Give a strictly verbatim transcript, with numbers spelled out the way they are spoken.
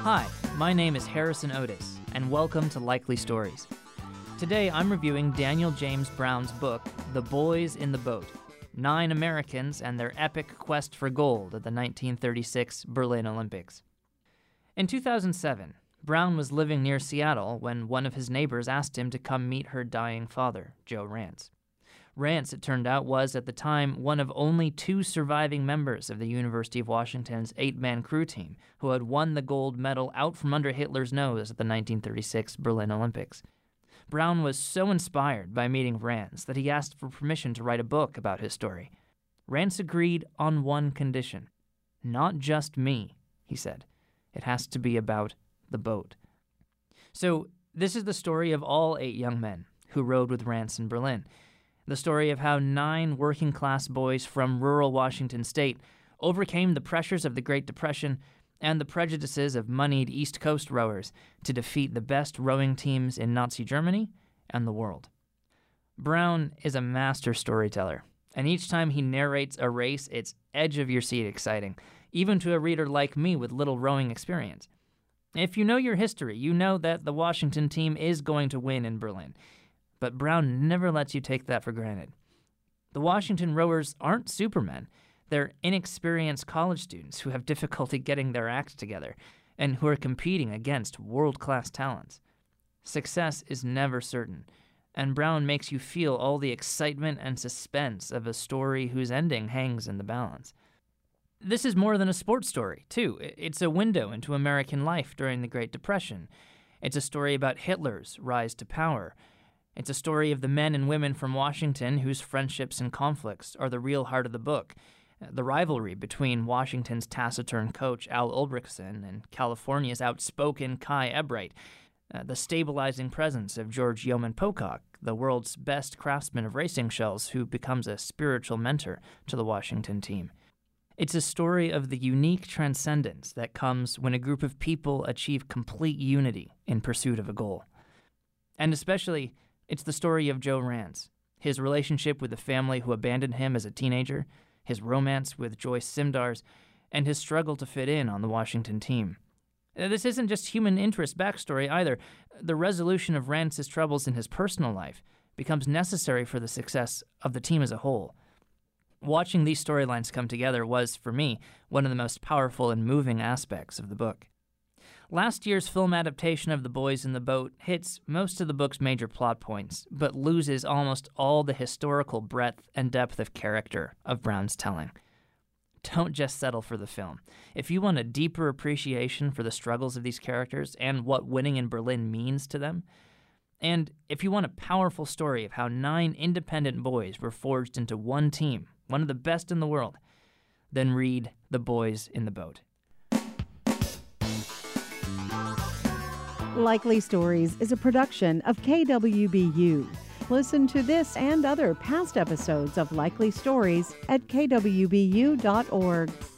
Hi, my name is Harrison Otis, and welcome to Likely Stories. Today I'm reviewing Daniel James Brown's book, The Boys in the Boat, Nine Americans and Their Epic Quest for Gold at the nineteen thirty-six Berlin Olympics. In two thousand seven, Brown was living near Seattle when one of his neighbors asked him to come meet her dying father, Joe Rance. Rance, it turned out, was at the time one of only two surviving members of the University of Washington's eight-man crew team who had won the gold medal out from under Hitler's nose at the nineteen thirty-six Berlin Olympics. Brown was so inspired by meeting Rance that he asked for permission to write a book about his story. Rance agreed on one condition. "Not just me," he said. "It has to be about the boat." So this is the story of all eight young men who rowed with Rance in Berlin. The story of how nine working-class boys from rural Washington state overcame the pressures of the Great Depression and the prejudices of moneyed East Coast rowers to defeat the best rowing teams in Nazi Germany and the world. Brown is a master storyteller, and each time he narrates a race, it's edge-of-your-seat exciting, even to a reader like me with little rowing experience. If you know your history, you know that the Washington team is going to win in Berlin. But Brown never lets you take that for granted. The Washington rowers aren't supermen. They're inexperienced college students who have difficulty getting their act together and who are competing against world-class talents. Success is never certain, and Brown makes you feel all the excitement and suspense of a story whose ending hangs in the balance. This is more than a sports story, too. It's a window into American life during the Great Depression. It's a story about Hitler's rise to power. It's a story of the men and women from Washington whose friendships and conflicts are the real heart of the book. The rivalry between Washington's taciturn coach Al Ulbrichtson and California's outspoken Kai Ebright. Uh, the stabilizing presence of George Yeoman Pocock, the world's best craftsman of racing shells who becomes a spiritual mentor to the Washington team. It's a story of the unique transcendence that comes when a group of people achieve complete unity in pursuit of a goal. And especially, it's the story of Joe Rance, his relationship with the family who abandoned him as a teenager, his romance with Joyce Simdars, and his struggle to fit in on the Washington team. This isn't just human interest backstory either. The resolution of Rance's troubles in his personal life becomes necessary for the success of the team as a whole. Watching these storylines come together was, for me, one of the most powerful and moving aspects of the book. Last year's film adaptation of The Boys in the Boat hits most of the book's major plot points, but loses almost all the historical breadth and depth of character of Brown's telling. Don't just settle for the film. If you want a deeper appreciation for the struggles of these characters and what winning in Berlin means to them, and if you want a powerful story of how nine independent boys were forged into one team, one of the best in the world, then read The Boys in the Boat. Likely Stories is a production of K W B U. Listen to this and other past episodes of Likely Stories at k w b u dot org.